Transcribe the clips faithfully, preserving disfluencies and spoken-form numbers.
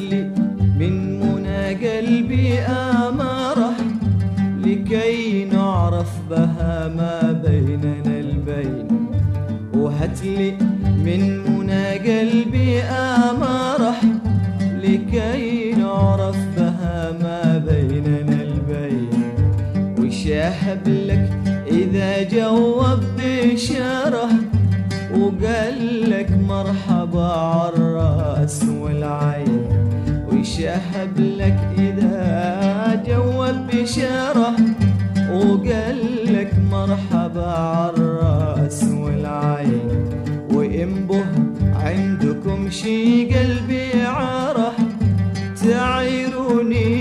لي من منى قلبي آماره، لكي نعرف بها ما بيننا البين. وهاتلي من منى قلبي آماره، لكي نعرف بها ما بيننا البين. وشاهب لك إذا جوب بشاره، وقال لك مرحبا عالراس والعين. ويشهب لك إذا جوب بشاره، وقال لك مرحبا عالراس والعين. وإن به عندكم شي قلبي عاره، تعيروني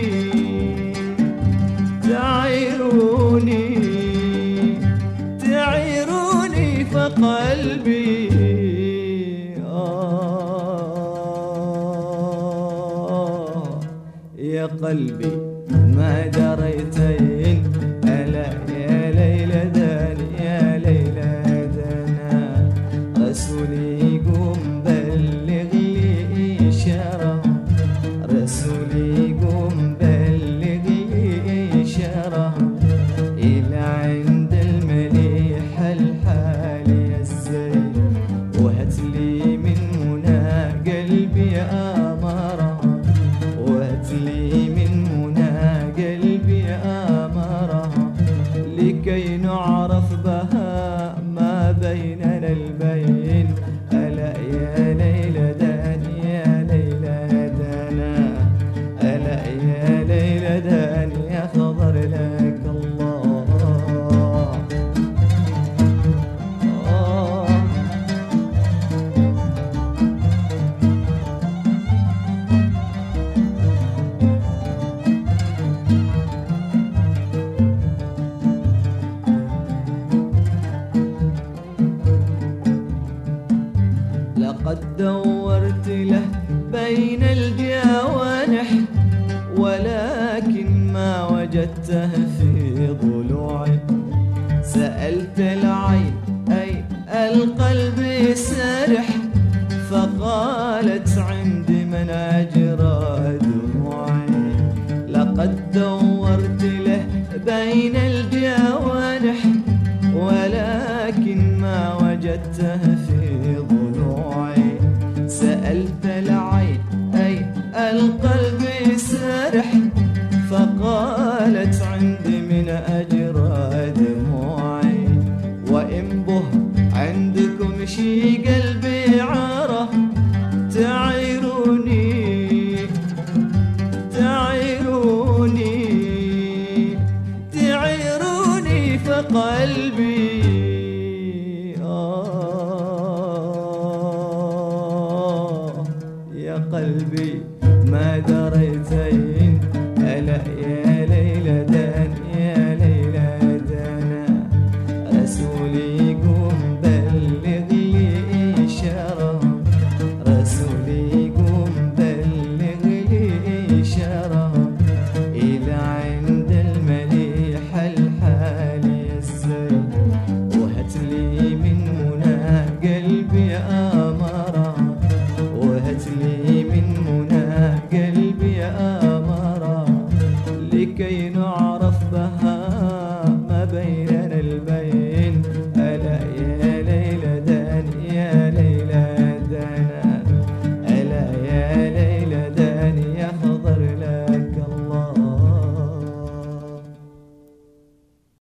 تعيروني تعيروني فقلبي آه يا قلبي ما دريتين. ألا يا ليلى داني يا ليلى دانا، رسولي قوم بلغ لي إشارة، رسولي قوم بلغ لي إشارة، إلى عند المليح الحالي الزين. وهاتلي من منى قلبي آمره، وهاتلي من منى قلبي آمره، لكي نعرف بها ما بيننا البين. ألا يا ليلى داني يا ليلى دانا، ألا يا ليلى داني يا خضر لك الله. آه لقد دورت له بين الجوانح، ولكن ما وجدته في ضلوعي. سألت العين أي القلب سارح، فقالت عندي من أجرى دموعي. لقد دورت له بين الجوانح، ولكن ما وجدته في ضلوعي. سألت العين أي القلب سارح، فقالت عندي من أجرى دموعي. وإن به عندكم شي قلبي عاره، تعيروني تعيروني تعيروني فقلبي آه يا قلبي ما دريت.